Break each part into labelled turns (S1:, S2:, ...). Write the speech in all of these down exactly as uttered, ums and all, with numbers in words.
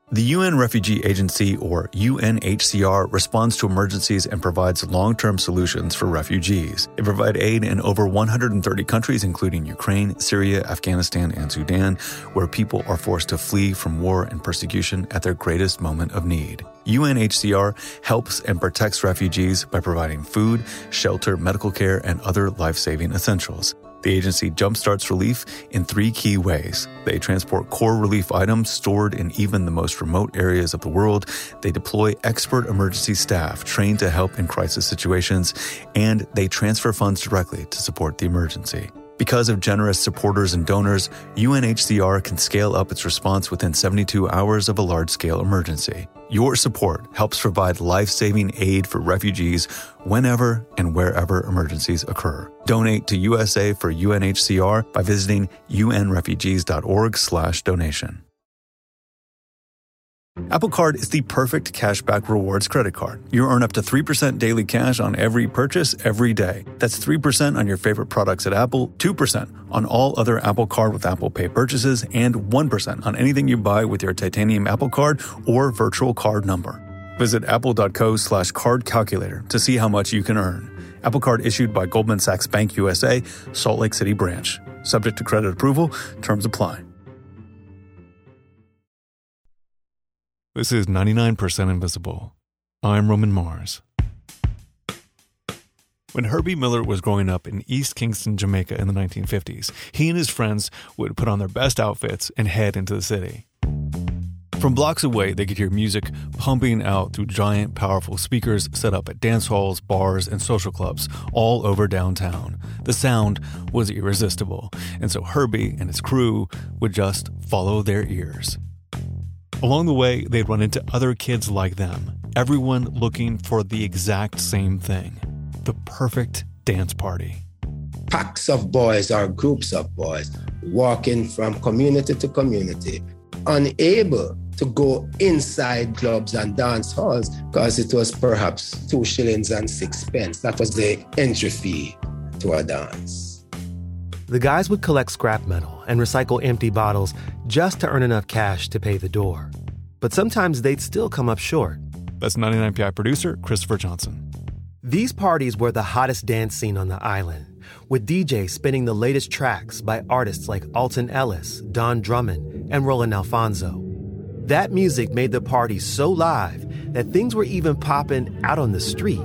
S1: The U N Refugee Agency, or U N H C R, responds to emergencies and provides long-term solutions for refugees. They provide aid in over one hundred thirty countries, including Ukraine, Syria, Afghanistan, and Sudan, where people are forced to flee from war and persecution at their greatest moment of need. U N H C R helps and protects refugees by providing food, shelter, medical care, and other life-saving essentials. The agency jumpstarts relief in three key ways. They transport core relief items stored in even the most remote areas of the world. They deploy expert emergency staff trained to help in crisis situations, and they transfer funds directly to support the emergency. Because of generous supporters and donors, U N H C R can scale up its response within seventy-two hours of a large-scale emergency. Your support helps provide life-saving aid for refugees whenever and wherever emergencies occur. Donate to U S A for U N H C R by visiting unrefugees.org slash donation. Apple Card is the perfect cashback rewards credit card. You earn up to three percent daily cash on every purchase every day. That's three percent on your favorite products at Apple, two percent on all other Apple Card with Apple Pay purchases, and one percent on anything you buy with your titanium Apple Card or virtual card number. Visit apple.co slash card calculator to see how much you can earn. Apple Card issued by Goldman Sachs Bank U S A, Salt Lake City branch. Subject to credit approval. Terms apply. This is ninety-nine percent Invisible. I'm Roman Mars. When Herbie Miller was growing up in East Kingston, Jamaica in the nineteen fifties, he and his friends would put on their best outfits and head into the city. From blocks away, they could hear music pumping out through giant, powerful speakers set up at dance halls, bars, and social clubs all over downtown. The sound was irresistible, and so Herbie and his crew would just follow their ears. Along the way, they'd run into other kids like them, everyone looking for the exact same thing, the perfect dance party.
S2: Packs of boys or groups of boys walking from community to community, unable to go inside clubs and dance halls because it was perhaps two shillings and sixpence. That was the entry fee to a dance.
S3: The guys would collect scrap metal and recycle empty bottles just to earn enough cash to pay the door. But sometimes they'd still come up short.
S1: That's ninety-nine P I producer Christopher Johnson.
S3: These parties were the hottest dance scene on the island, with D Js spinning the latest tracks by artists like Alton Ellis, Don Drummond, and Roland Alfonso. That music made the party so live that things were even popping out on the street.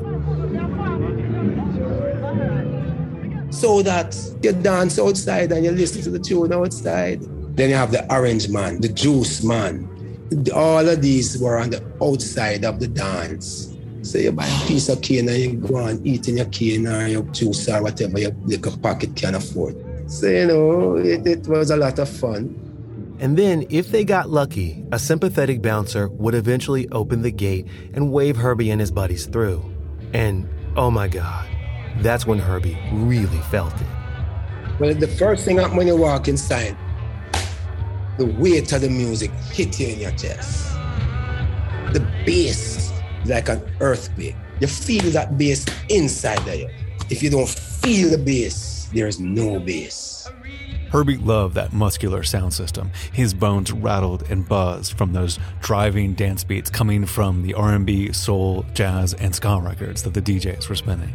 S2: So that you dance outside and you listen to the tune outside. Then you have the orange man, the juice man. All of these were on the outside of the dance. So you buy a piece of cane and you go and eat in your cane or your juice or whatever your little pocket can afford. So, you know, it, it was a lot of fun.
S3: And then, if they got lucky, a sympathetic bouncer would eventually open the gate and wave Herbie and his buddies through. And, oh my God, that's when Herbie really felt it.
S2: Well, the first thing when you walk inside, the weight of the music hit you in your chest. The bass is like an earthquake. You feel that bass inside of you. If you don't feel the bass, there's no bass.
S1: Herbie loved that muscular sound system. His bones rattled and buzzed from those driving dance beats coming from the R and B, soul, jazz, and ska records that the D Js were spinning.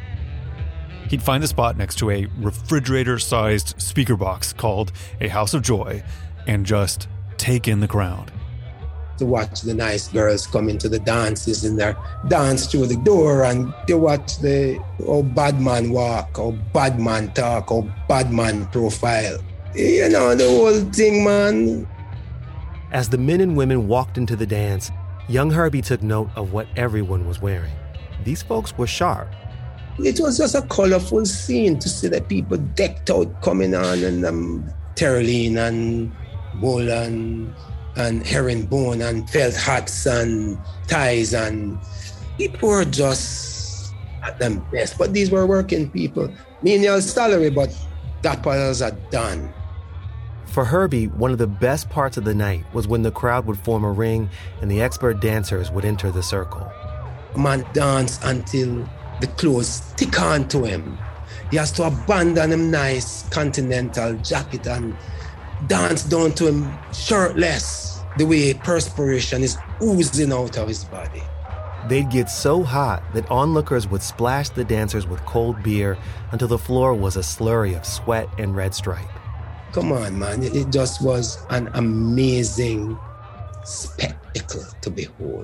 S1: He'd find a spot next to a refrigerator-sized speaker box called a House of Joy and just take in the crowd.
S2: To watch the nice girls come into the dances and they dance through the door, and you watch the oh bad man walk, oh bad man talk, oh bad man profile. You know, the whole thing, man.
S3: As the men and women walked into the dance, young Herbie took note of what everyone was wearing. These folks were sharp.
S2: It was just a colorful scene to see the people decked out coming on, and um, Terline and wool and, and herringbone and felt hats and ties, and people were just at their best. But these were working people. Menial salary, but that was a done.
S3: For Herbie, one of the best parts of the night was when the crowd would form a ring and the expert dancers would enter the circle.
S2: A man danced until the clothes stick on to him. He has to abandon him nice continental jacket and dance down to him shirtless. the way perspiration is oozing out of his body.
S3: They'd get so hot that onlookers would splash the dancers with cold beer until the floor was a slurry of sweat and red stripe.
S2: Come on, man. It just was an amazing spectacle to behold.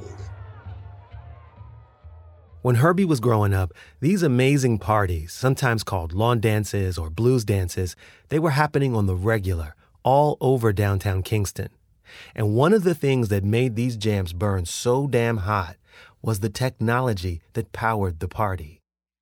S3: When Herbie was growing up, these amazing parties, sometimes called lawn dances or blues dances, they were happening on the regular, all over downtown Kingston. And one of the things that made these jams burn so damn hot was the technology that powered the party.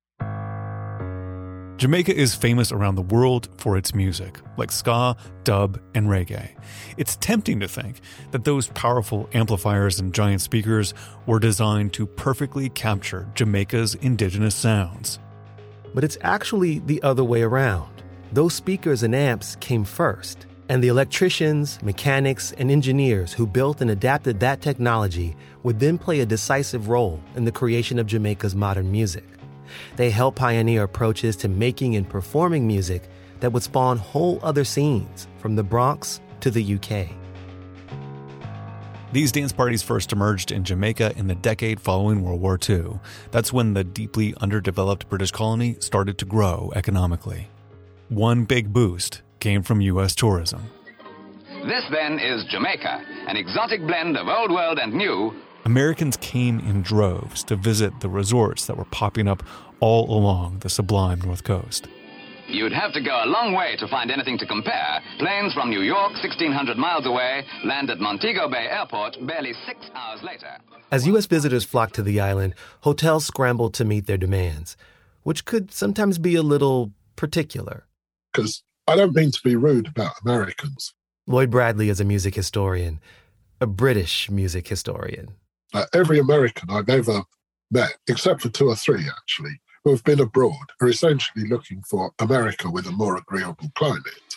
S1: Jamaica is famous around the world for its music, like ska, dub, and reggae. It's tempting to think that those powerful amplifiers and giant speakers were designed to perfectly capture Jamaica's indigenous sounds.
S3: But it's actually the other way around. Those speakers and amps came first, and the electricians, mechanics, and engineers who built and adapted that technology would then play a decisive role in the creation of Jamaica's modern music. They helped pioneer approaches to making and performing music that would spawn whole other scenes, from the Bronx to the U K.
S1: These dance parties first emerged in Jamaica in the decade following World War Two. That's when the deeply underdeveloped British colony started to grow economically. One big boost came from U S tourism.
S4: This, then, is Jamaica, an exotic blend of old world and new.
S1: Americans came in droves to visit the resorts that were popping up all along the sublime North Coast.
S4: You'd have to go a long way to find anything to compare. Planes from New York, sixteen hundred miles away, land at Montego Bay Airport barely six hours later.
S3: As U S visitors flocked to the island, hotels scrambled to meet their demands, which could sometimes be a little particular.
S5: Because I don't mean to be rude about Americans.
S3: Lloyd Bradley is a music historian, a British music historian.
S5: Uh, every American I've ever met, except for two or three actually, who have been abroad, are essentially looking for America with a more agreeable climate.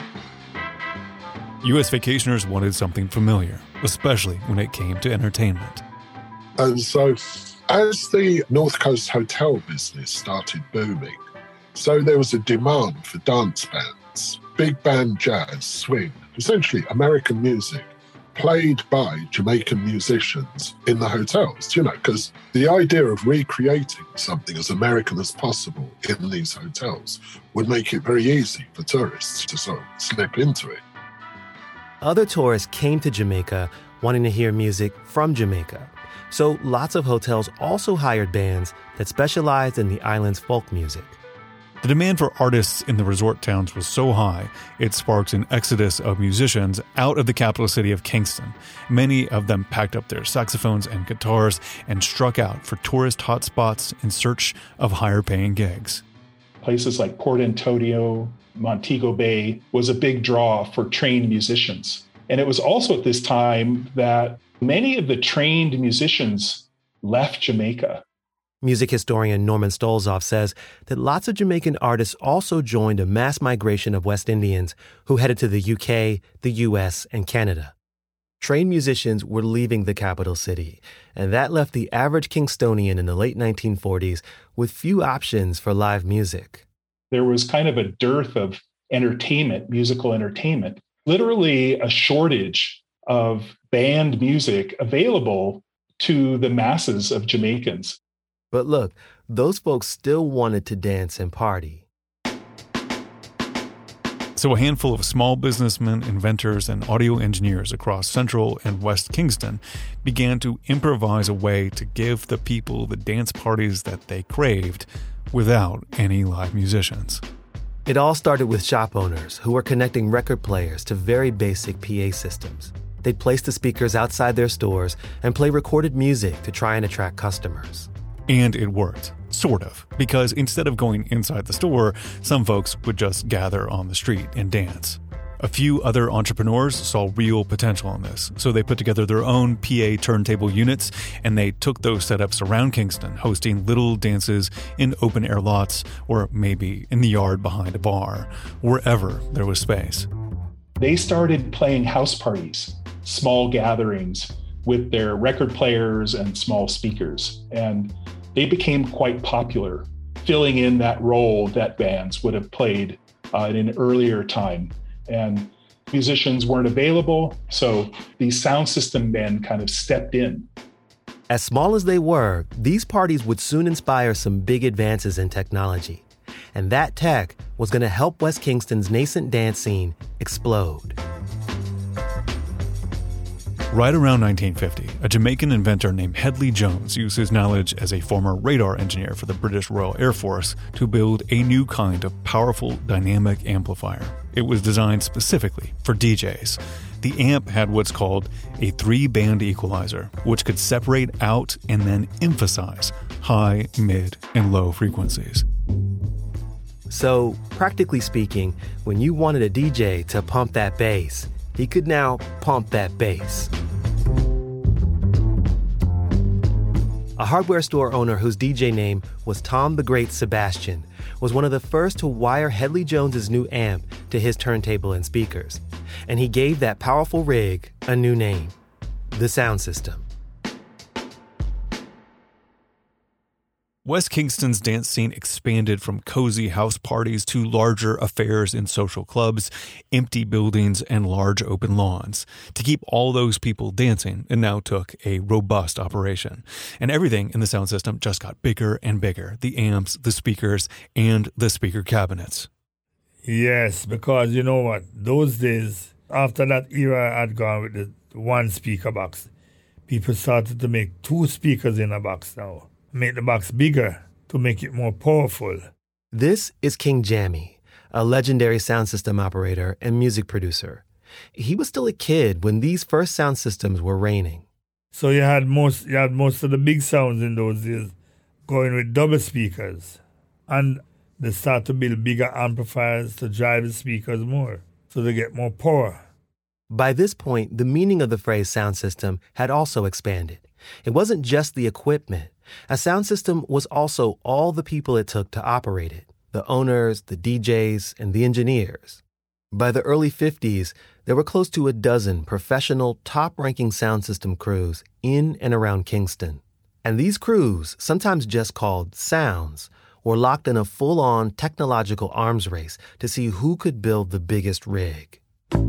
S1: U S vacationers wanted something familiar, especially when it came to entertainment.
S5: And so as the North Coast hotel business started booming, so there was a demand for dance bands, big band jazz, swing, essentially American music, played by Jamaican musicians in the hotels, you know, because the idea of recreating something as American as possible in these hotels would make it very easy for tourists to sort of slip into it.
S3: Other tourists came to Jamaica wanting to hear music from Jamaica. So lots of hotels also hired bands that specialized in the island's folk music.
S1: The demand for artists in the resort towns was so high, it sparked an exodus of musicians out of the capital city of Kingston. Many of them packed up their saxophones and guitars and struck out for tourist hotspots in search of higher-paying gigs.
S6: Places like Port Antonio, Montego Bay was a big draw for trained musicians. And it was also at this time that many of the trained musicians left Jamaica.
S3: Music historian Norman Stolzoff says that lots of Jamaican artists also joined a mass migration of West Indians who headed to the U K, the U S, and Canada. Trained musicians were leaving the capital city, and that left the average Kingstonian in the late nineteen forties with few options for live music.
S6: There was kind of a dearth of entertainment, musical entertainment, literally a shortage of band music available to the masses of Jamaicans.
S3: But look, those folks still wanted to dance and party.
S1: So a handful of small businessmen, inventors, and audio engineers across Central and West Kingston began to improvise a way to give the people the dance parties that they craved without any live musicians.
S3: It all started with shop owners who were connecting record players to very basic P A systems. They'd place the speakers outside their stores and play recorded music to try and attract customers.
S1: And it worked, sort of, because instead of going inside the store, some folks would just gather on the street and dance. A few other entrepreneurs saw real potential in this, so they put together their own P A turntable units, and they took those setups around Kingston, hosting little dances in open-air lots or maybe in the yard behind a bar, wherever there was space.
S6: They started playing house parties, small gatherings with their record players and small speakers, and they became quite popular, filling in that role that bands would have played uh, in an earlier time. And musicians weren't available. So these sound system men kind of stepped in.
S3: As small as they were, these parties would soon inspire some big advances in technology. And that tech was going to help West Kingston's nascent dance scene explode.
S1: Right around nineteen fifty, a Jamaican inventor named Hedley Jones used his knowledge as a former radar engineer for the British Royal Air Force to build a new kind of powerful dynamic amplifier. It was designed specifically for D Js. The amp had what's called a three-band equalizer, which could separate out and then emphasize high, mid, and low frequencies.
S3: So, practically speaking, when you wanted a D J to pump that bass, he could now pump that bass. A hardware store owner whose D J name was Tom the Great Sebastian was one of the first to wire Hedley Jones's new amp to his turntable and speakers. And he gave that powerful rig a new name, the Sound System.
S1: West Kingston's dance scene expanded from cozy house parties to larger affairs in social clubs, empty buildings, and large open lawns. To keep all those people dancing, it now took a robust operation. And everything in the sound system just got bigger and bigger. The amps, the speakers, and the speaker cabinets.
S7: Yes, because you know what? Those days, after that era had gone with the one speaker box, people started to make two speakers in a box now. Make the box bigger to make it more powerful.
S3: This is King Jammy, a legendary sound system operator and music producer. He was still a kid when these first sound systems were reigning.
S7: So you had most you had most of the big sounds in those days going with double speakers. And they start to build bigger amplifiers to drive the speakers more, so they get more power.
S3: By this point, the meaning of the phrase sound system had also expanded. It wasn't just the equipment. A sound system was also all the people it took to operate it, the owners, the D Js, and the engineers. By the early fifties, there were close to a dozen professional, top-ranking sound system crews in and around Kingston. And these crews, sometimes just called sounds, were locked in a full-on technological arms race to see who could build the biggest rig.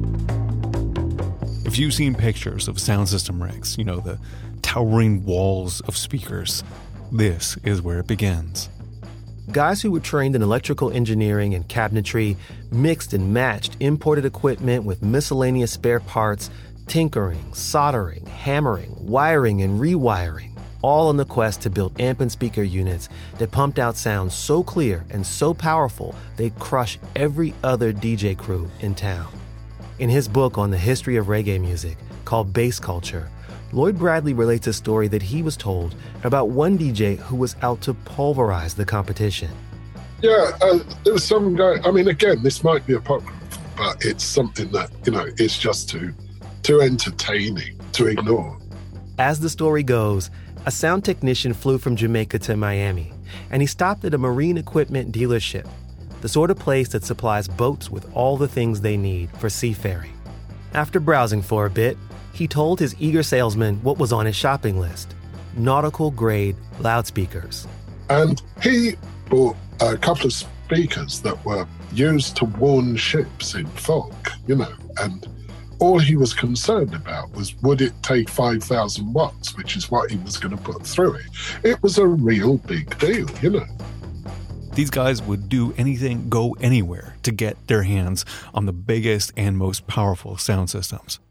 S1: If you've seen pictures of sound system rigs, you know, the towering walls of speakers, this is where it begins.
S3: Guys who were trained in electrical engineering and cabinetry mixed and matched imported equipment with miscellaneous spare parts, tinkering, soldering, hammering, wiring, and rewiring, all in the quest to build amp and speaker units that pumped out sounds so clear and so powerful they'd crush every other D J crew in town. In his book on the history of reggae music, called Bass Culture, Lloyd Bradley relates a story that he was told about one D J who was out to pulverize the competition.
S5: Yeah, uh, there was some guy, I mean, again, this might be apocryphal, but it's something that, you know, it's just too, too entertaining to ignore.
S3: As the story goes, a sound technician flew from Jamaica to Miami, and he stopped at a marine equipment dealership, the sort of place that supplies boats with all the things they need for seafaring. After browsing for a bit, he told his eager salesman what was on his shopping list: nautical-grade loudspeakers.
S5: And he bought a couple of speakers that were used to warn ships in fog, you know, and all he was concerned about was, would it take five thousand watts, which is what he was going to put through it. It was a real big deal, you know.
S1: These guys would do anything, go anywhere to get their hands on the biggest and most powerful sound systems.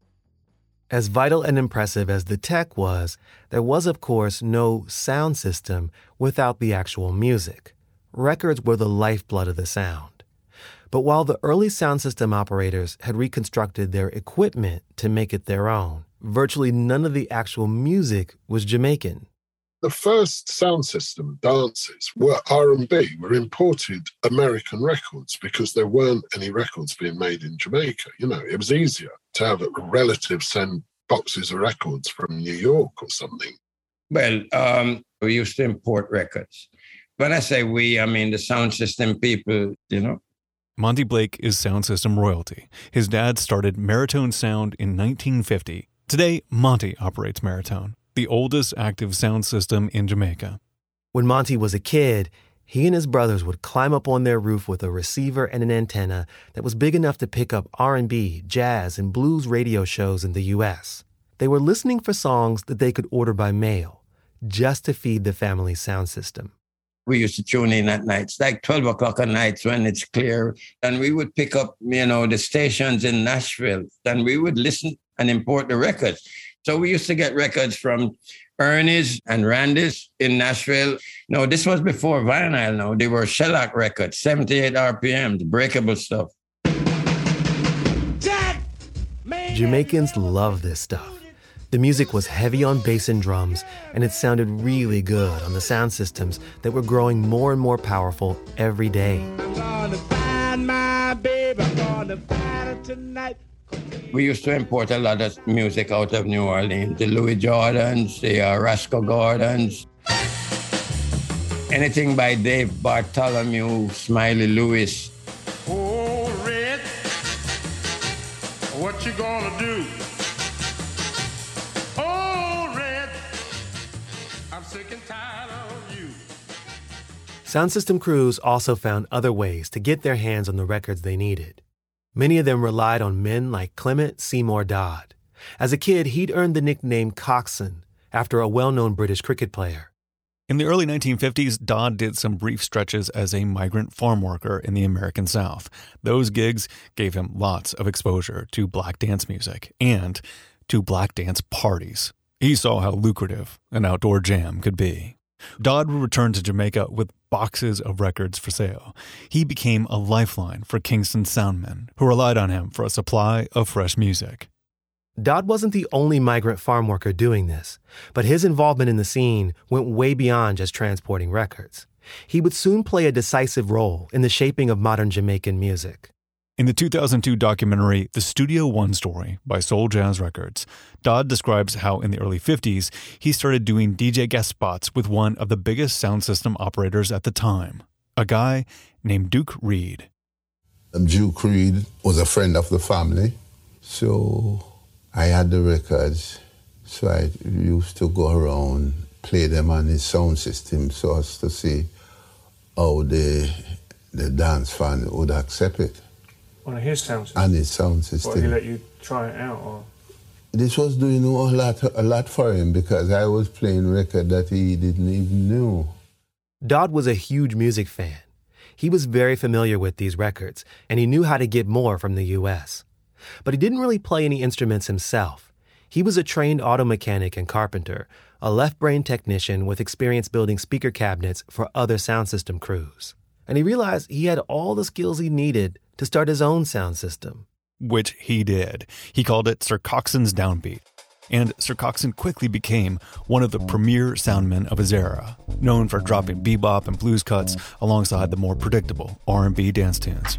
S3: As vital and impressive as the tech was, there was, of course, no sound system without the actual music. Records were the lifeblood of the sound. But while the early sound system operators had reconstructed their equipment to make it their own, virtually none of the actual music was Jamaican.
S5: The first sound system dances were R and B, were imported American records because there weren't any records being made in Jamaica. You know, it was easier to have a relative send boxes of records from New York or something.
S8: Well, um, we used to import records. When I say we, I mean the sound system people, you know.
S1: Monty Blake is sound system royalty. His dad started Maritone Sound in nineteen fifty. Today, Monty operates Maritone, the oldest active sound system in Jamaica.
S3: When Monty was a kid, He and his brothers would climb up on their roof with a receiver and an antenna that was big enough to pick up R and B, jazz, and blues radio shows in the U S. They were listening for songs that they could order by mail, just to feed the family's sound system.
S8: We used to tune in at nights, like twelve o'clock at nights when it's clear. And we would pick up, you know, the stations in Nashville, and we would listen and import the records. So we used to get records from Ernie's and Randy's in Nashville. No, this was before vinyl. No, they were shellac records, seventy-eight R P Ms, breakable stuff.
S3: Jamaicans love this stuff. The music was heavy on bass and drums, and it sounded really good on the sound systems that were growing more and more powerful every day.
S9: I'm gonna find my baby, I'm gonna find her tonight.
S8: We used to import a lot of music out of New Orleans, the Louis Jordans, the uh, Roscoe Gordons. Anything by Dave Bartholomew, Smiley Lewis.
S9: Oh, Red, what you gonna do? Oh, Red, I'm sick and tired of you.
S3: Sound system crews also found other ways to get their hands on the records they needed. Many of them relied on men like Clement Seymour Dodd. As a kid, he'd earned the nickname Coxsone after a well-known British cricket player.
S1: In the early nineteen fifties, Dodd did some brief stretches as a migrant farm worker in the American South. Those gigs gave him lots of exposure to black dance music and to black dance parties. He saw how lucrative an outdoor jam could be. Dodd would return to Jamaica with boxes of records for sale. He became a lifeline for Kingston soundmen who relied on him for a supply of fresh music.
S3: Dodd wasn't the only migrant farm worker doing this, but his involvement in the scene went way beyond just transporting records. He would soon play a decisive role in the shaping of modern Jamaican music.
S1: In the two thousand two documentary, The Studio One Story by Soul Jazz Records, Dodd describes how in the early fifties, he started doing D J guest spots with one of the biggest sound system operators at the time, a guy named Duke Reid.
S10: Duke Reid was a friend of the family, so I had the records, so I used to go around, play them on his sound system so as to see how the, the dance fan would accept it.
S11: On his sound system?
S10: On his sound system.
S11: What, he let you try it out? Or?
S10: This was doing a lot, a lot for him because I was playing record that he didn't even know.
S3: Dodd was a huge music fan. He was very familiar with these records, and he knew how to get more from the U S. But he didn't really play any instruments himself. He was a trained auto mechanic and carpenter, a left-brain technician with experience building speaker cabinets for other sound system crews. And he realized he had all the skills he needed to start his own sound system.
S1: Which he did. He called it Sir Coxsone's Downbeat. And Sir Coxsone quickly became one of the premier soundmen of his era, known for dropping bebop and blues cuts alongside the more predictable R and B dance tunes.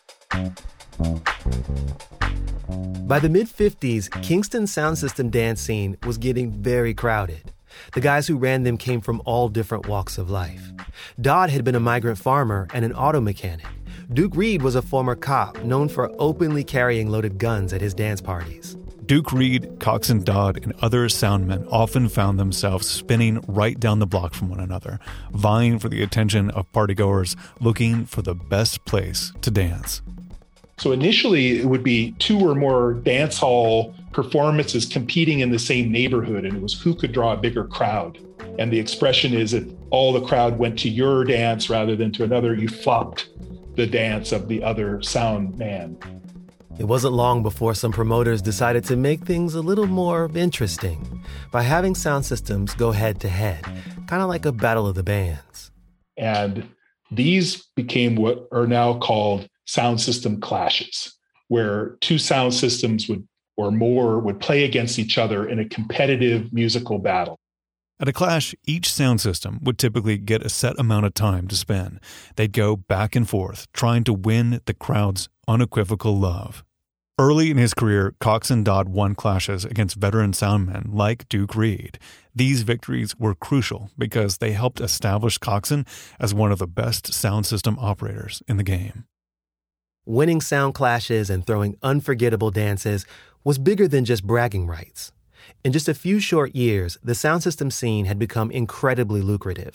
S3: By the mid-fifties, Kingston's sound system dance scene was getting very crowded. The guys who ran them came from all different walks of life. Dodd had been a migrant farmer and an auto mechanic. Duke Reid was a former cop known for openly carrying loaded guns at his dance parties.
S1: Duke Reid, Coxsone Dodd, and other soundmen often found themselves spinning right down the block from one another, vying for the attention of partygoers looking for the best place to dance.
S6: So initially, it would be two or more dance hall performances competing in the same neighborhood, and it was who could draw a bigger crowd. And the expression is that all the crowd went to your dance rather than to another. You flopped the dance of the other sound man.
S3: It wasn't long before some promoters decided to make things a little more interesting by having sound systems go head-to-head, kind of like a battle of the bands.
S6: And these became what are now called sound system clashes, where two sound systems would or more would play against each other in a competitive musical battle.
S1: At a clash, each sound system would typically get a set amount of time to spin. They'd go back and forth, trying to win the crowd's unequivocal love. Early in his career, Coxsone Dodd won clashes against veteran soundmen like Duke Reid. These victories were crucial because they helped establish Coxsone as one of the best sound system operators in the game.
S3: Winning sound clashes and throwing unforgettable dances was bigger than just bragging rights. In just a few short years, the sound system scene had become incredibly lucrative.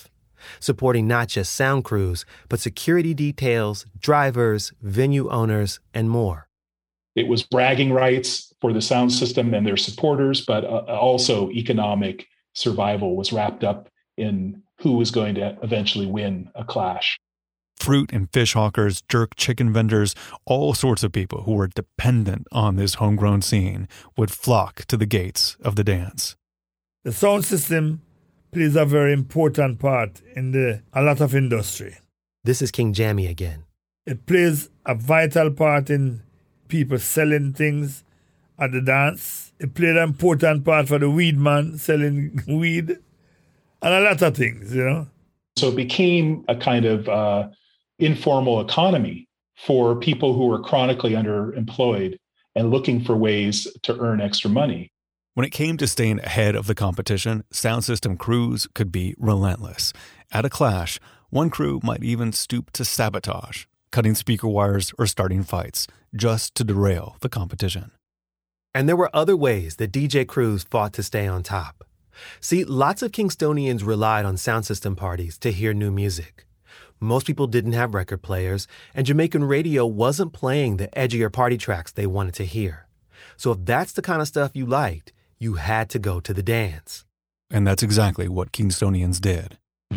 S3: supporting not just sound crews, but security details, drivers, venue owners, and more.
S6: It was bragging rights for the sound system and their supporters, but uh, also economic survival was wrapped up in who was going to eventually win a clash.
S1: Fruit and fish hawkers, jerk chicken vendors, all sorts of people who were dependent on this homegrown scene would flock to the gates of the dance.
S7: The sound system plays a very important part in the a lot of industry.
S3: This is King Jammy again.
S7: It plays a vital part in people selling things at the dance. It played an important part for the weed man selling weed and a lot of things, you know.
S6: So it became a kind of uh, informal economy for people who were chronically underemployed and looking for ways to earn extra money.
S1: When it came to staying ahead of the competition, sound system crews could be relentless. At a clash, one crew might even stoop to sabotage, cutting speaker wires or starting fights, just to derail the competition.
S3: And there were other ways that D J crews fought to stay on top. See, lots of Kingstonians relied on sound system parties to hear new music. Most people didn't have record players, and Jamaican radio wasn't playing the edgier party tracks they wanted to hear. So if that's the kind of stuff you liked, you had to go to the dance.
S1: And that's exactly what Kingstonians did.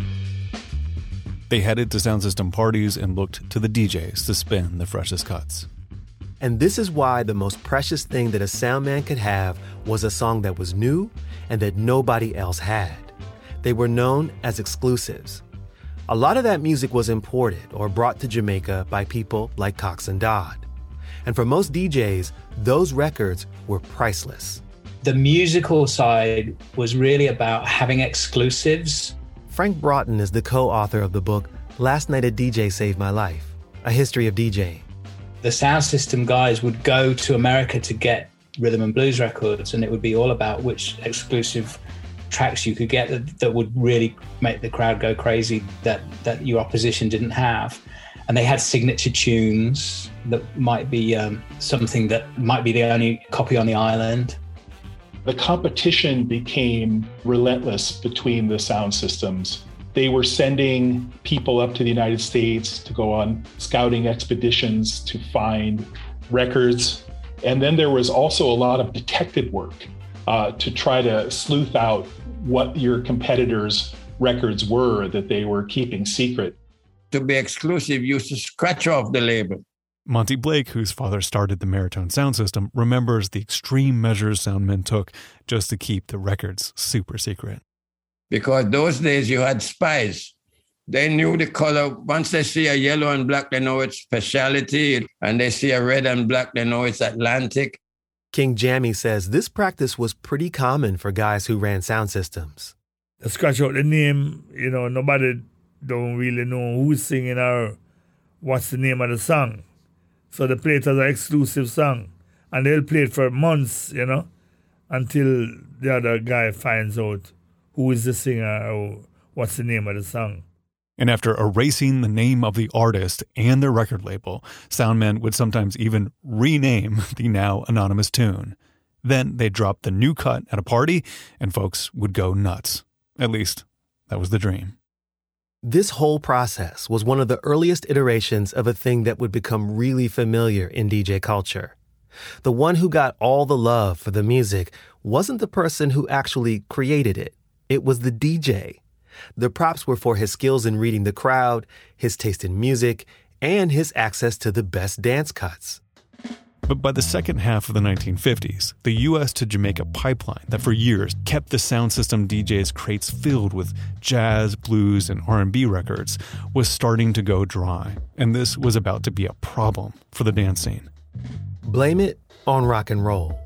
S1: They headed to sound system parties and looked to the D Js to spin the freshest cuts.
S3: And this is why the most precious thing that a sound man could have was a song that was new and that nobody else had. They were known as exclusives. A lot of that music was imported or brought to Jamaica by people like Cox and Dodd. And for most D Js, those records were priceless.
S12: The musical side was really about having exclusives.
S3: Frank Broughton is the co-author of the book, Last Night a D J Saved My Life, A History of DJing.
S12: The sound system guys would go to America to get rhythm and blues records, and it would be all about which exclusive tracks you could get that, that would really make the crowd go crazy that, that your opposition didn't have. And they had signature tunes that might be um, something that might be the only copy on the island.
S6: The competition became relentless between the sound systems. They were sending people up to the United States to go on scouting expeditions to find records. And then there was also a lot of detective work uh, to try to sleuth out what your competitors' records were that they were keeping secret.
S8: To be exclusive, you used to scratch off the label.
S1: Monty Blake, whose father started the Maritone sound system, remembers the extreme measures soundmen took just to keep the records super secret.
S8: Because those days you had spies. They knew the color. Once they see a yellow and black, they know it's specialty. And they see a red and black, they know it's Atlantic.
S3: King Jammy says this practice was pretty common for guys who ran sound systems.
S7: They scratch out the name, you know, nobody don't really know who's singing or what's the name of the song. So they play it as an exclusive song. And they'll play it for months, you know, until the other guy finds out who is the singer or what's the name of the song.
S1: And after erasing the name of the artist and their record label, soundmen would sometimes even rename the now anonymous tune. Then they'd drop the new cut at a party, and folks would go nuts. At least, that was the dream.
S3: This whole process was one of the earliest iterations of a thing that would become really familiar in D J culture. The one who got all the love for the music wasn't the person who actually created it. It was the D J. The props were for his skills in reading the crowd, his taste in music, and his access to the best dance cuts.
S1: But by the second half of the nineteen fifties, the U S to Jamaica pipeline that for years kept the sound system D Js' crates filled with jazz, blues, and R and B records was starting to go dry, and this was about to be a problem for the dance scene.
S3: Blame it on rock and roll.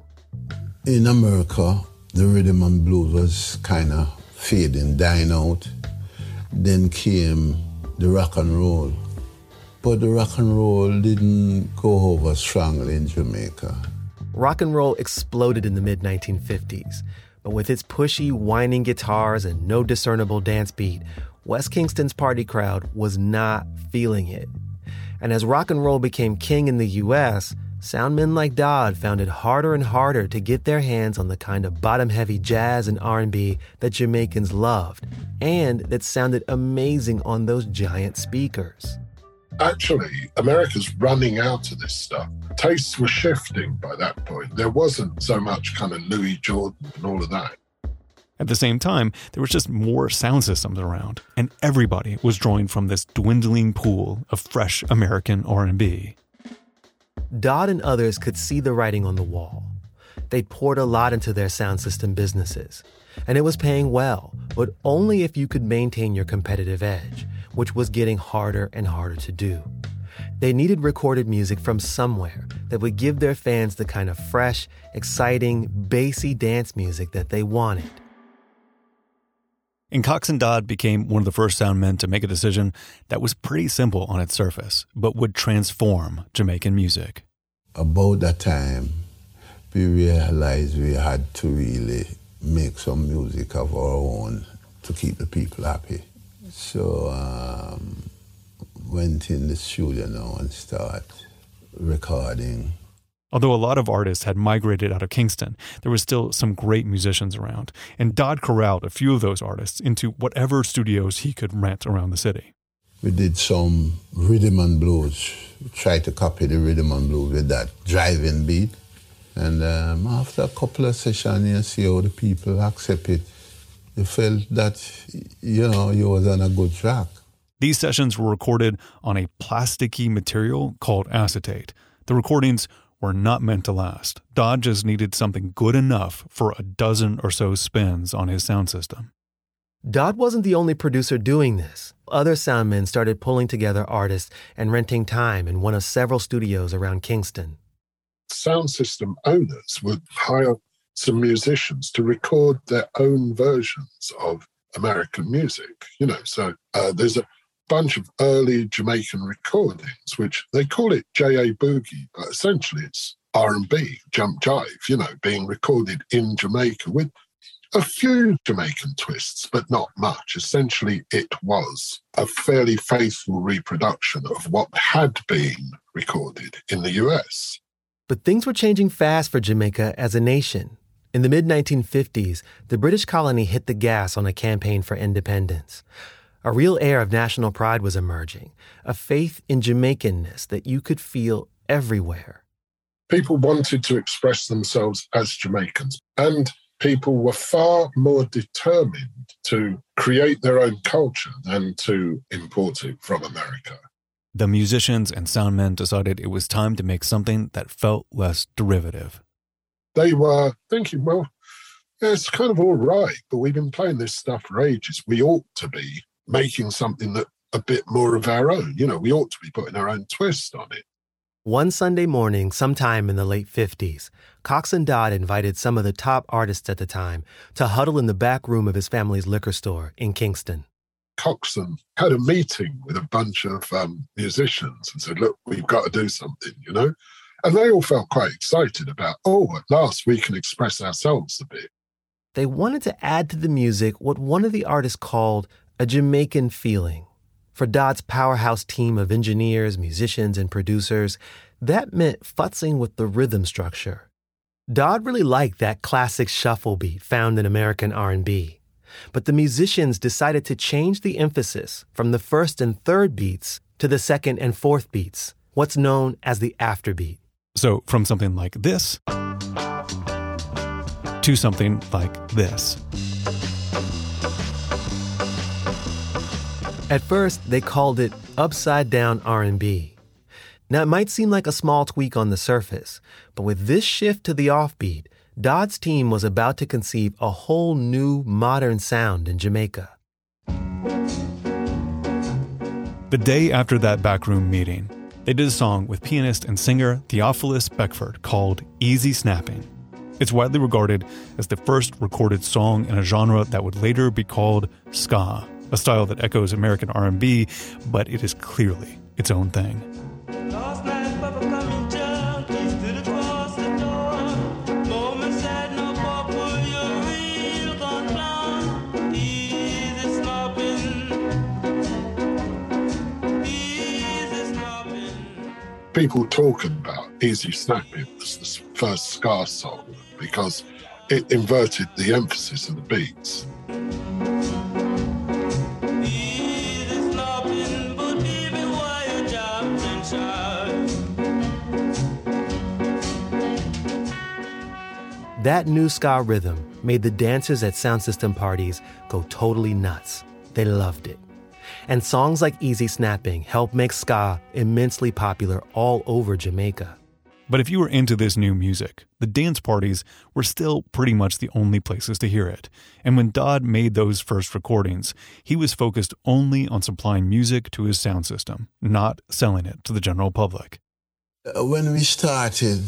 S10: In America, the rhythm and blues was kind of fading, dying out. Then came the rock and roll. But the rock and roll didn't go over strongly in Jamaica.
S3: Rock and roll exploded in the mid nineteen fifties, but with its pushy, whining guitars and no discernible dance beat, West Kingston's party crowd was not feeling it. And as rock and roll became king in the U S, Soundmen like Dodd found it harder and harder to get their hands on the kind of bottom-heavy jazz and R and B that Jamaicans loved, and that sounded amazing on those giant speakers.
S5: Actually, America's running out of this stuff. Tastes were shifting by that point. There wasn't so much kind of Louis Jordan and all of that.
S13: At the same time, there was just more sound systems around, and everybody was drawing from this dwindling pool of fresh American R and B.
S3: Dodd and others could see the writing on the wall. They'd poured a lot into their sound system businesses, and it was paying well, but only if you could maintain your competitive edge, which was getting harder and harder to do. They needed recorded music from somewhere that would give their fans the kind of fresh, exciting, bassy dance music that they wanted.
S13: And Cox and Dodd became one of the first sound men to make a decision that was pretty simple on its surface, but would transform Jamaican music.
S10: About that time, we realized we had to really make some music of our own to keep the people happy. So um, went in the studio now and start recording.
S13: Although a lot of artists had migrated out of Kingston, there was still some great musicians around, and Dodd corralled a few of those artists into whatever studios he could rent around the city.
S10: We did some rhythm and blues, we tried to copy the rhythm and blues with that driving beat. And um, after a couple of sessions, you see how the people accept it. You felt that, you know, you was on a good track.
S13: These sessions were recorded on a plasticky material called acetate. The recordings were not meant to last. Dodd just needed something good enough for a dozen or so spins on his sound system.
S3: Dodd wasn't the only producer doing this. Other soundmen started pulling together artists and renting time in one of several studios around Kingston.
S5: Sound system owners would hire some musicians to record their own versions of American music. You know, so uh, there's a bunch of early Jamaican recordings, which they call it J A Boogie, but essentially it's R and B, jump jive, you know, being recorded in Jamaica with a few Jamaican twists, but not much. Essentially, it was a fairly faithful reproduction of what had been recorded in the U S.
S3: But things were changing fast for Jamaica as a nation. In the mid nineteen fifties, the British colony hit the gas on a campaign for independence. A real air of national pride was emerging, a faith in Jamaicanness that you could feel everywhere.
S5: People wanted to express themselves as Jamaicans, and people were far more determined to create their own culture than to import it from America.
S13: The musicians and soundmen decided it was time to make something that felt less derivative.
S5: They were thinking, well, yeah, it's kind of all right, but we've been playing this stuff for ages. We ought to be making something that a bit more of our own. You know, we ought to be putting our own twist on it.
S3: One Sunday morning, sometime in the late fifties, Cox and Dodd invited some of the top artists at the time to huddle in the back room of his family's liquor store in Kingston.
S5: Coxon had a meeting with a bunch of um, musicians and said, look, we've got to do something, you know? And they all felt quite excited about, oh, at last we can express ourselves a bit.
S3: They wanted to add to the music what one of the artists called a Jamaican feeling. For Dodd's powerhouse team of engineers, musicians, and producers, that meant futzing with the rhythm structure. Dodd really liked that classic shuffle beat found in American R and B. But the musicians decided to change the emphasis from the first and third beats to the second and fourth beats, what's known as the afterbeat.
S13: So from something like this to something like this.
S3: At first, they called it upside-down R and B. Now, it might seem like a small tweak on the surface, but with this shift to the offbeat, Dodd's team was about to conceive a whole new, modern sound in Jamaica.
S13: The day after that backroom meeting, they did a song with pianist and singer Theophilus Beckford called Easy Snapping. It's widely regarded as the first recorded song in a genre that would later be called ska, a style that echoes American R and B, but it is clearly its own thing.
S5: People talk about Easy Snapping was the first ska song because it inverted the emphasis of the beats.
S3: That new ska rhythm made the dancers at sound system parties go totally nuts. They loved it. And songs like Easy Snapping helped make ska immensely popular all over Jamaica.
S13: But if you were into this new music, the dance parties were still pretty much the only places to hear it. And when Dodd made those first recordings, he was focused only on supplying music to his sound system, not selling it to the general public.
S10: When we started,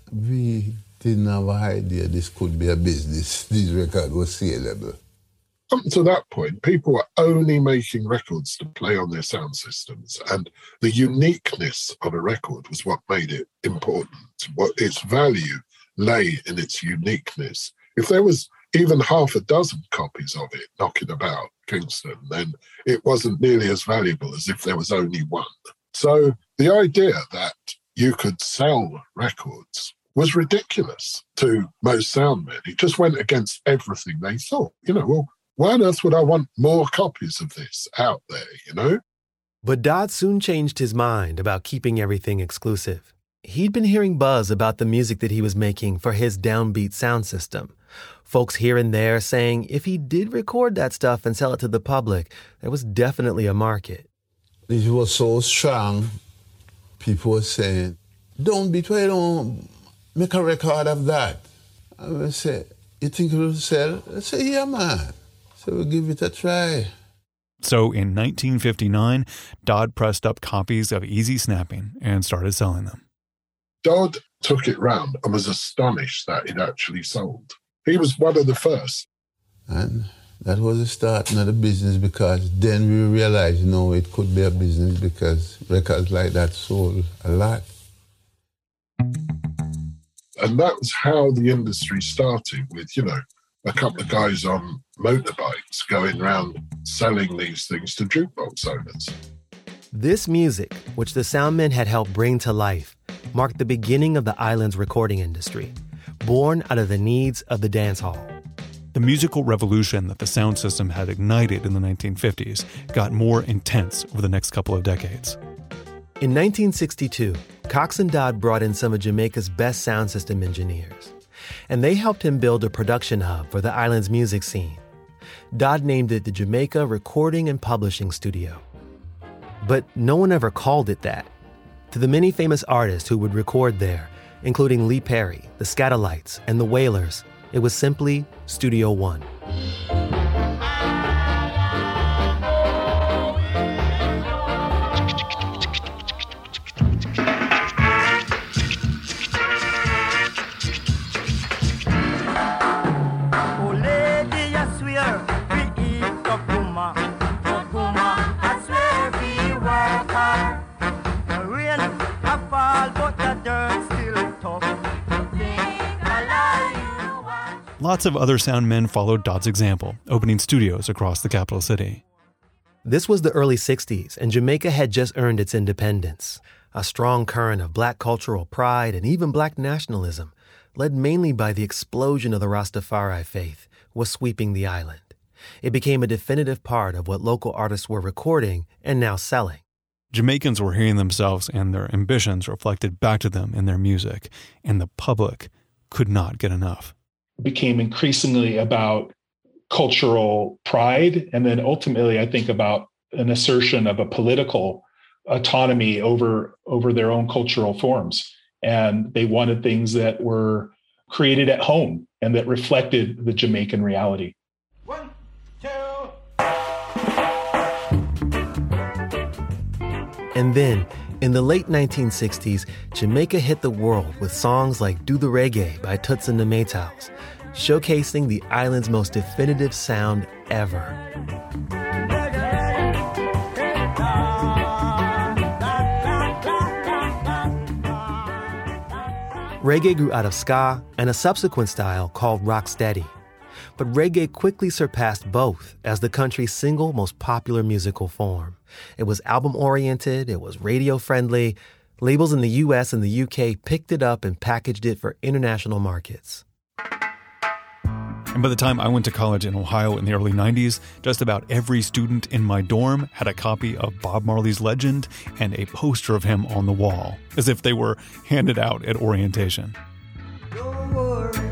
S10: we didn't have an idea this could be a business. These records were saleable.
S5: Up to that point, people were only making records to play on their sound systems, and the uniqueness of a record was what made it important. What its value lay in its uniqueness. If there was even half a dozen copies of it knocking about Kingston, then it wasn't nearly as valuable as if there was only one. So the idea that you could sell records was ridiculous to most soundmen. It just went against everything they thought. You know, well, why on earth would I want more copies of this out there, you know?
S3: But Dodd soon changed his mind about keeping everything exclusive. He'd been hearing buzz about the music that he was making for his downbeat sound system. Folks here and there saying if he did record that stuff and sell it to the public, there was definitely a market.
S10: It was so strong, people were saying, don't beat why you don't make a record of that. I would say, you think it will sell? I say, yeah, man. So we'll give it a try.
S13: So in nineteen fifty-nine, Dodd pressed up copies of Easy Snapping and started selling them.
S5: Dodd took it round and was astonished that it actually sold. He was one of the first.
S10: And that was the start of the business, because then we realized, you know, it could be a business because records like that sold a lot.
S5: And that was how the industry started, with, you know, a couple of guys on motorbikes going around selling these things to jukebox owners.
S3: This music, which the Soundmen had helped bring to life, marked the beginning of the island's recording industry, born out of the needs of the dance hall.
S13: The musical revolution that the sound system had ignited in the nineteen fifties got more intense over the next couple of decades.
S3: In nineteen sixty-two, Cox and Dodd brought in some of Jamaica's best sound system engineers, and they helped him build a production hub for the island's music scene. Dodd named it the Jamaica Recording and Publishing Studio. But no one ever called it that. To the many famous artists who would record there, including Lee Perry, the Skatalites, and the Wailers, it was simply Studio One.
S13: Lots of other sound men followed Dodd's example, opening studios across the capital city.
S3: This was the early sixties, and Jamaica had just earned its independence. A strong current of black cultural pride and even black nationalism, led mainly by the explosion of the Rastafari faith, was sweeping the island. It became a definitive part of what local artists were recording and now selling.
S13: Jamaicans were hearing themselves and their ambitions reflected back to them in their music, and the public could not get enough.
S6: Became increasingly about cultural pride, and then ultimately, I think, about an assertion of a political autonomy over, over their own cultural forms. And they wanted things that were created at home and that reflected the Jamaican reality.
S9: One, two.
S3: And then, in the late nineteen sixties, Jamaica hit the world with songs like Do the Reggae by Toots and the Maytals, showcasing the island's most definitive sound ever. Reggae grew out of ska and a subsequent style called rocksteady. But reggae quickly surpassed both as the country's single most popular musical form. It was album-oriented, it was radio-friendly, Labels in the U S and the U K picked it up and packaged it for international markets.
S13: And by the time I went to college in Ohio in the early nineties, just about every student in my dorm had a copy of Bob Marley's Legend and a poster of him on the wall, as if they were handed out at orientation.
S9: Don't worry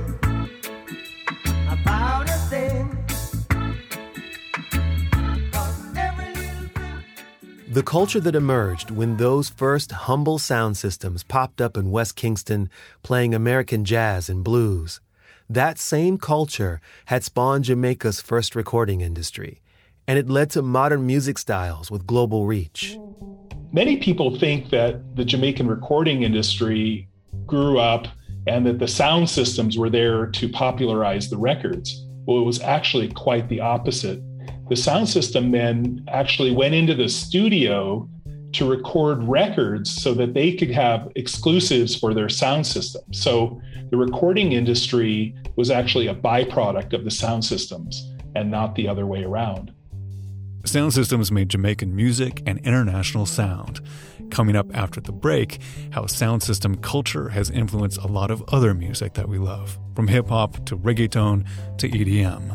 S9: about a thing.
S3: The culture that emerged when those first humble sound systems popped up in West Kingston playing American jazz and blues, that same culture had spawned Jamaica's first recording industry, and it led to modern music styles with global reach.
S6: Many people think that the Jamaican recording industry grew up and that the sound systems were there to popularize the records. Well, it was actually quite the opposite. The sound system men actually went into the studio to record records so that they could have exclusives for their sound system. So the recording industry was actually a byproduct of the sound systems and not the other way around.
S13: Sound systems made Jamaican music and international sound. Coming up after the break, how sound system culture has influenced a lot of other music that we love, from hip-hop to reggaeton to E D M.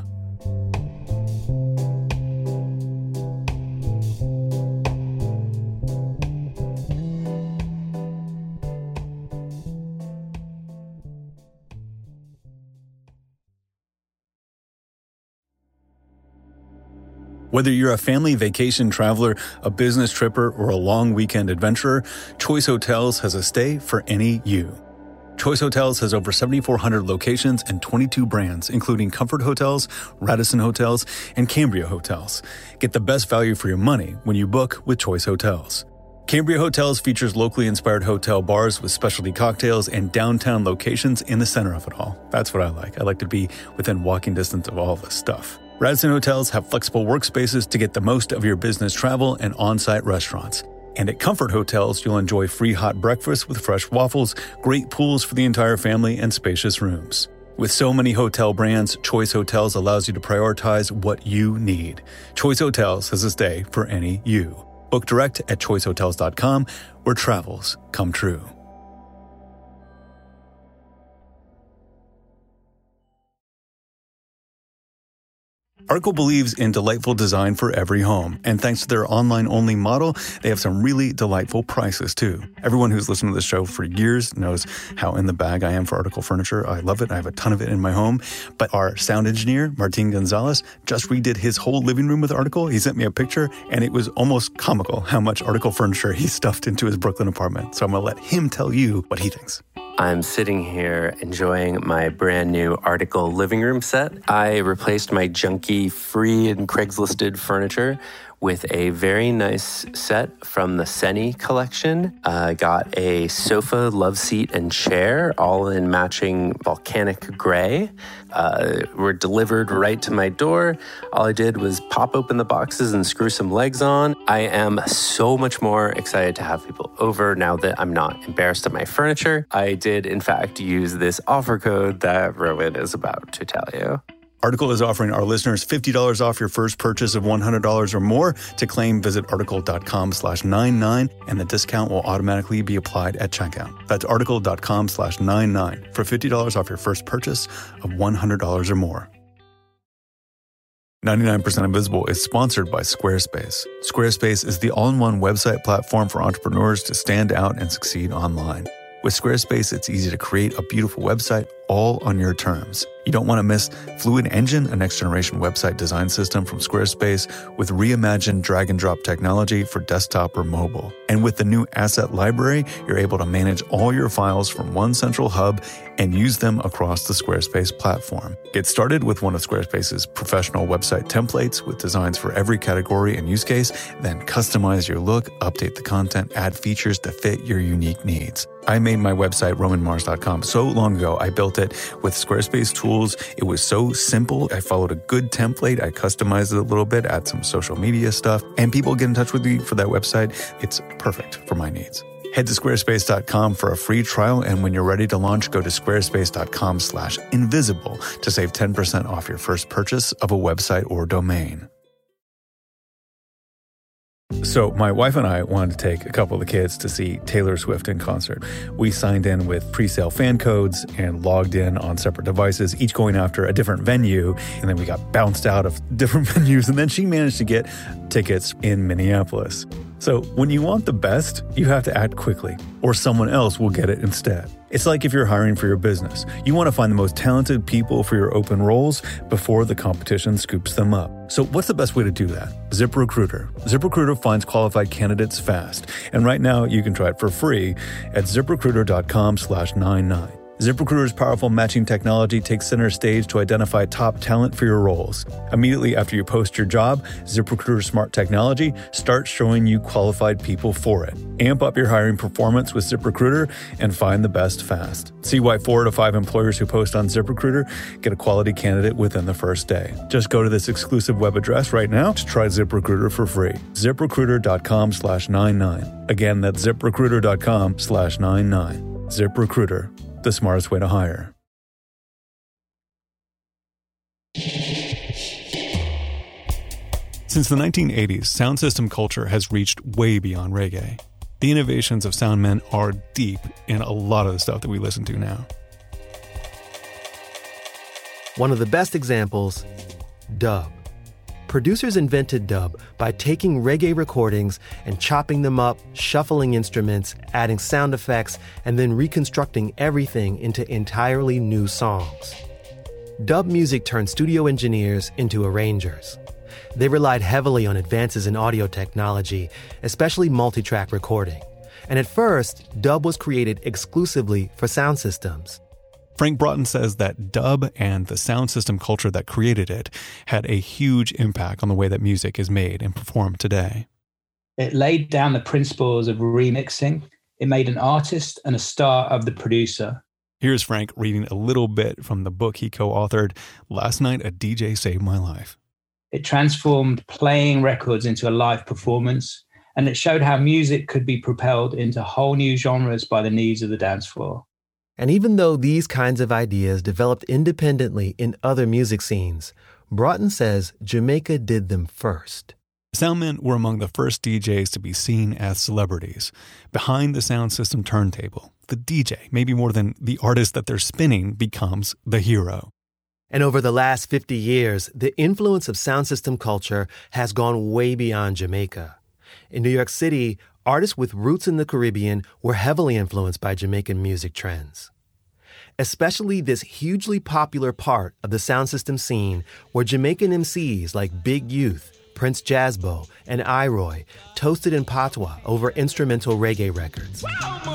S13: Whether you're a family vacation traveler, a business tripper, or a long weekend adventurer, Choice Hotels has a stay for any you. Choice Hotels has over seventy-four hundred locations and twenty-two brands, including Comfort Hotels, Radisson Hotels, and Cambria Hotels. Get the best value for your money when you book with Choice Hotels. Cambria Hotels features locally inspired hotel bars with specialty cocktails and downtown locations in the center of it all. That's what I like. I like to be within walking distance of all this stuff. Radisson Hotels have flexible workspaces to get the most of your business travel and on-site restaurants. And at Comfort Hotels, you'll enjoy free hot breakfast with fresh waffles, great pools for the entire family, and spacious rooms. With so many hotel brands, Choice Hotels allows you to prioritize what you need. Choice Hotels has a stay for any you. Book direct at choice hotels dot com, where travels come true. Article believes in delightful design for every home, and thanks to their online-only model, they have some really delightful prices, too. Everyone who's listened to this show for years knows how in the bag I am for Article furniture. I love it. I have a ton of it in my home. But our sound engineer, Martin Gonzalez, just redid his whole living room with Article. He sent me a picture, and it was almost comical how much Article furniture he stuffed into his Brooklyn apartment. So I'm going to let him tell you what he thinks.
S14: I'm sitting here enjoying my brand new Article living room set. I replaced my junky free and Craigslisted furniture with a very nice set from the Seni collection. I uh, got a sofa, love seat, and chair, all in matching volcanic gray. Uh, were delivered right to my door. All I did was pop open the boxes and screw some legs on. I am so much more excited to have people over now that I'm not embarrassed of my furniture. I did, in fact, use this offer code that Rowan is about to tell you.
S13: Article is offering our listeners fifty dollars off your first purchase of one hundred dollars or more. To claim, visit article.com slash 99, and the discount will automatically be applied at checkout. That's article.com slash 99 for fifty dollars off your first purchase of one hundred dollars or more. ninety-nine percent Invisible is sponsored by Squarespace. Squarespace is the all-in-one website platform for entrepreneurs to stand out and succeed online. With Squarespace, it's easy to create a beautiful website all on your terms. You don't want to miss Fluid Engine, a next-generation website design system from Squarespace with reimagined drag-and-drop technology for desktop or mobile. And with the new Asset Library, you're able to manage all your files from one central hub and use them across the Squarespace platform. Get started with one of Squarespace's professional website templates with designs for every category and use case, then customize your look, update the content, add features to fit your unique needs. I made my website, roman mars dot com, so long ago. I built it with Squarespace tools. It was so simple. I followed a good template. I customized it a little bit, add some social media stuff, and people get in touch with me for that website. It's perfect for my needs. Head to squarespace dot com for a free trial, and when you're ready to launch, go to squarespace.com slash invisible to save ten percent off your first purchase of a website or domain.
S1: So my wife and I wanted to take a couple of the kids to see Taylor Swift in concert. We signed in with pre-sale fan codes and logged in on separate devices, each going after a different venue. And then we got bounced out of different venues. And then she managed to get tickets in Minneapolis. So when you want the best, you have to act quickly, or someone else will get it instead. It's like if you're hiring for your business. You want to find the most talented people for your open roles before the competition scoops them up. So what's the best way to do that? ZipRecruiter. ZipRecruiter finds qualified candidates fast. And right now you can try it for free at ZipRecruiter.com slash 99. ZipRecruiter's powerful matching technology takes center stage to identify top talent for your roles. Immediately after you post your job, ZipRecruiter's smart technology starts showing you qualified people for it. Amp up your hiring performance with ZipRecruiter and find the best fast. See why four out of five employers who post on ZipRecruiter get a quality candidate within the first day. Just go to this exclusive web address right now to try ZipRecruiter for free. ZipRecruiter.com slash 99. Again, that's ZipRecruiter.com slash 99. ZipRecruiter. The smartest way to hire.
S13: Since the nineteen eighties, sound system culture has reached way beyond reggae. The innovations of sound men are deep in a lot of the stuff that we listen to now.
S3: One of the best examples, dub. Producers invented dub by taking reggae recordings and chopping them up, shuffling instruments, adding sound effects, and then reconstructing everything into entirely new songs. Dub music turned studio engineers into arrangers. They relied heavily on advances in audio technology, especially multi-track recording. And at first, dub was created exclusively for sound systems.
S13: Frank Broughton says that dub and the sound system culture that created it had a huge impact on the way that music is made and performed today.
S12: It laid down the principles of remixing. It made an artist and a star of the producer.
S13: Here's Frank reading a little bit from the book he co-authored, Last Night a D J Saved My Life.
S12: It transformed playing records into a live performance, and it showed how music could be propelled into whole new genres by the needs of the dance floor.
S3: And even though these kinds of ideas developed independently in other music scenes, Broughton says Jamaica did them first.
S13: Soundmen were among the first D Js to be seen as celebrities. Behind the sound system turntable, the D J, maybe more than the artist that they're spinning, becomes the hero.
S3: And over the last fifty years, the influence of sound system culture has gone way beyond Jamaica. In New York City, artists with roots in the Caribbean were heavily influenced by Jamaican music trends. Especially this hugely popular part of the sound system scene where Jamaican M Cs like Big Youth, Prince Jazzbo, and Iroy toasted in patois over instrumental reggae records.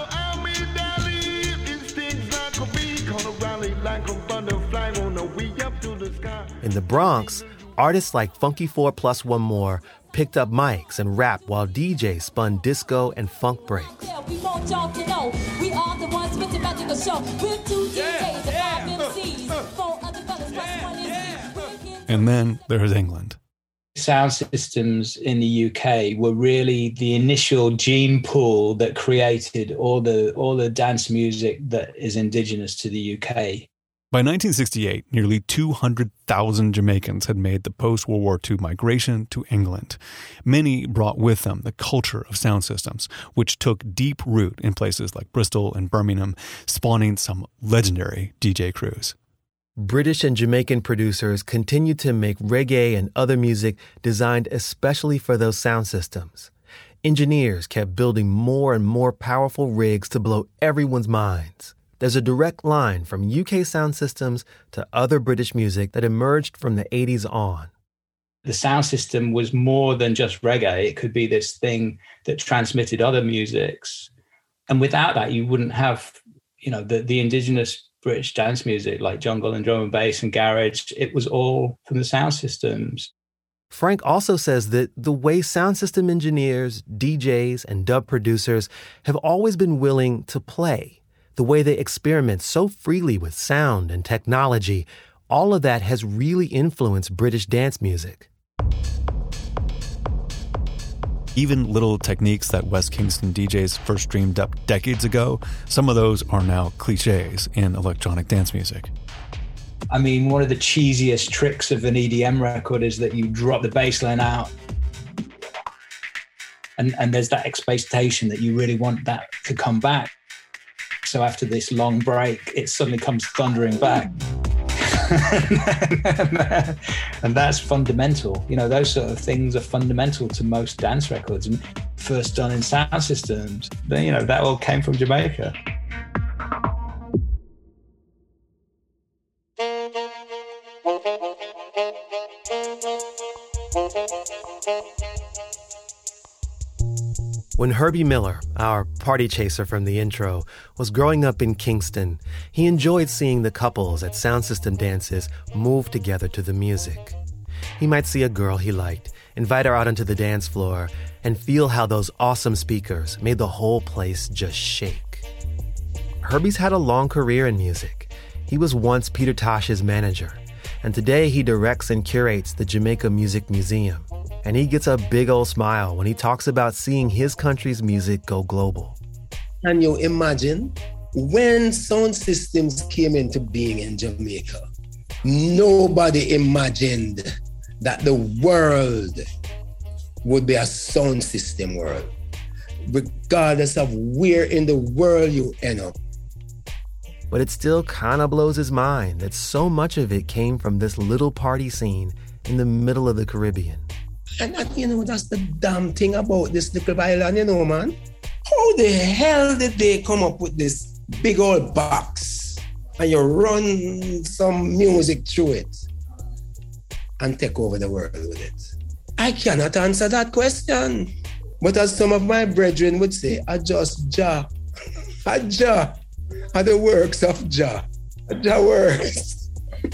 S3: In the Bronx, artists like Funky Four Plus One More picked up mics and rapped while D Js spun disco and funk breaks.
S15: Yeah, we want y'all to know we are the ones with the magical show. We're two D Js and five M Cs, four other fellas plus one M C.
S13: And then there's England.
S12: Sound systems in the U K were really the initial gene pool that created all the all the dance music that is indigenous to the U K.
S13: By nineteen sixty-eight, nearly two hundred thousand Jamaicans had made the post-World War Two migration to England. Many brought with them the culture of sound systems, which took deep root in places like Bristol and Birmingham, spawning some legendary D J crews.
S3: British and Jamaican producers continued to make reggae and other music designed especially for those sound systems. Engineers kept building more and more powerful rigs to blow everyone's minds. There's a direct line from U K sound systems to other British music that emerged from the eighties on.
S12: The sound system was more than just reggae. It could be this thing that transmitted other musics. And without that, you wouldn't have, you know, the, the indigenous British dance music like jungle and drum and bass and garage. It was all from the sound systems.
S3: Frank also says that the way sound system engineers, D Js, and dub producers have always been willing to play, the way they experiment so freely with sound and technology, all of that has really influenced British dance music.
S13: Even little techniques that West Kingston D Js first dreamed up decades ago, some of those are now cliches in electronic dance music.
S12: I mean, one of the cheesiest tricks of an E D M record is that you drop the bass line out And, and there's that expectation that you really want that to come back. So after this long break, it suddenly comes thundering back. And that's fundamental. You know, those sort of things are fundamental to most dance records. And first done in sound systems, then, you know, that all came from Jamaica.
S3: When Herbie Miller, our party chaser from the intro, was growing up in Kingston, he enjoyed seeing the couples at sound system dances move together to the music. He might see a girl he liked, invite her out onto the dance floor, and feel how those awesome speakers made the whole place just shake. Herbie's had a long career in music. He was once Peter Tosh's manager, and today he directs and curates the Jamaica Music Museum. And he gets a big old smile when he talks about seeing his country's music go global.
S2: Can you imagine when sound systems came into being in Jamaica? Nobody imagined that the world would be a sound system world, regardless of where in the world you end up.
S3: But it still kind of blows his mind that so much of it came from this little party scene in the middle of the Caribbean.
S2: And that, you know, that's the damn thing about this little island, you know, man. How the hell did they come up with this big old box and you run some music through it and take over the world with it? I cannot answer that question. But as some of my brethren would say, I just Jah. I Jah are the works of Jah. Jah works.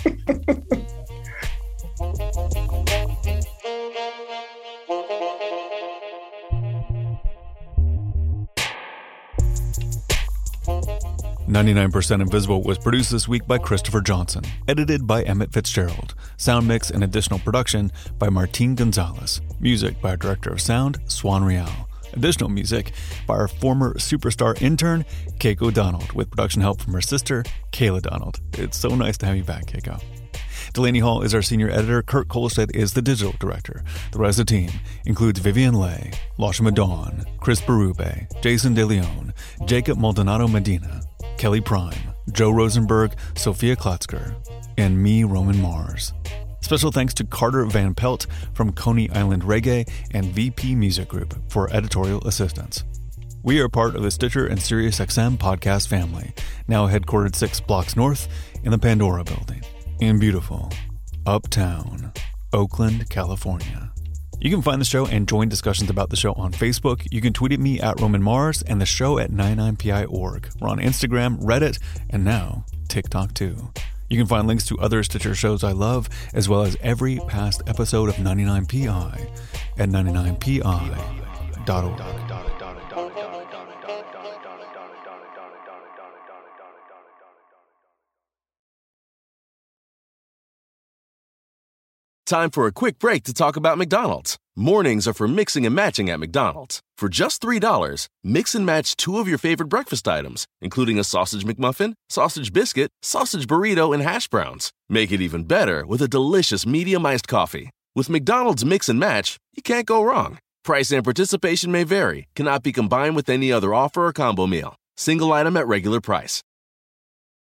S13: ninety-nine percent Invisible was produced this week by Christopher Johnson, edited by Emmett Fitzgerald, sound mix and additional production by Martin Gonzalez, music by our director of sound, Swan Real, additional music by our former superstar intern, Keiko Donald, with production help from her sister, Kayla Donald. It's so nice to have you back, Keiko. Delaney Hall is our senior editor. Kurt Kolstead is the digital director. The rest of the team includes Vivian Leigh, Lashima Dawn, Chris Berube, Jason De Leon, Jacob Maldonado Medina, Kelly Prime, Joe Rosenberg, Sophia Klotzker, and me, Roman Mars. Special thanks to Carter Van Pelt from Coney Island Reggae and V P Music Group for editorial assistance. We are part of the Stitcher and SiriusXM podcast family, now headquartered six blocks north in the Pandora Building in beautiful Uptown, Oakland, California. You can find the show and join discussions about the show on Facebook. You can tweet at me at Roman Mars and the show at ninety-nine P I dot org. We're on Instagram, Reddit, and now TikTok too. You can find links to other Stitcher shows I love, as well as every past episode of ninety-nine P I at ninety-nine P I dot org.
S16: Time for a quick break to talk about McDonald's. Mornings are for mixing and matching at McDonald's. For just three dollars, mix and match two of your favorite breakfast items, including a sausage McMuffin, sausage biscuit, sausage burrito, and hash browns. Make it even better with a delicious medium iced coffee. With McDonald's Mix and Match, you can't go wrong. Price and participation may vary, cannot be combined with any other offer or combo meal. Single item at regular price.